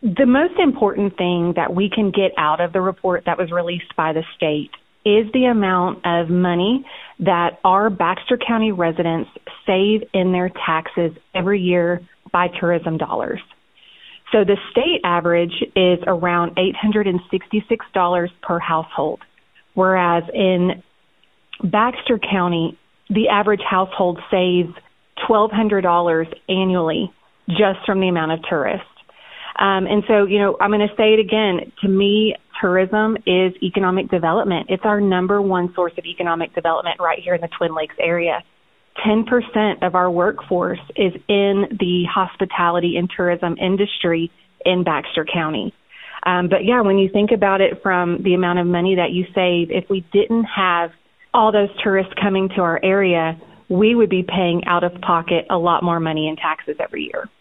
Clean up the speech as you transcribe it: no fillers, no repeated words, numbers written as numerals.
The most important thing that we can get out of the report that was released by the state is the amount of money that our Baxter County residents save in their taxes every year by tourism dollars. So the state average is around $866 per household, whereas in Baxter County, the average household saves $1,200 annually just from the amount of tourists. And so, I'm going to say it again. To me, tourism is economic development. It's our number one source of economic development right here in the Twin Lakes area. 10% of our workforce is in the hospitality and tourism industry in Baxter County. But yeah, when you think about it from the amount of money that you save, if we didn't have all those tourists coming to our area, we would be paying out of pocket a lot more money in taxes every year.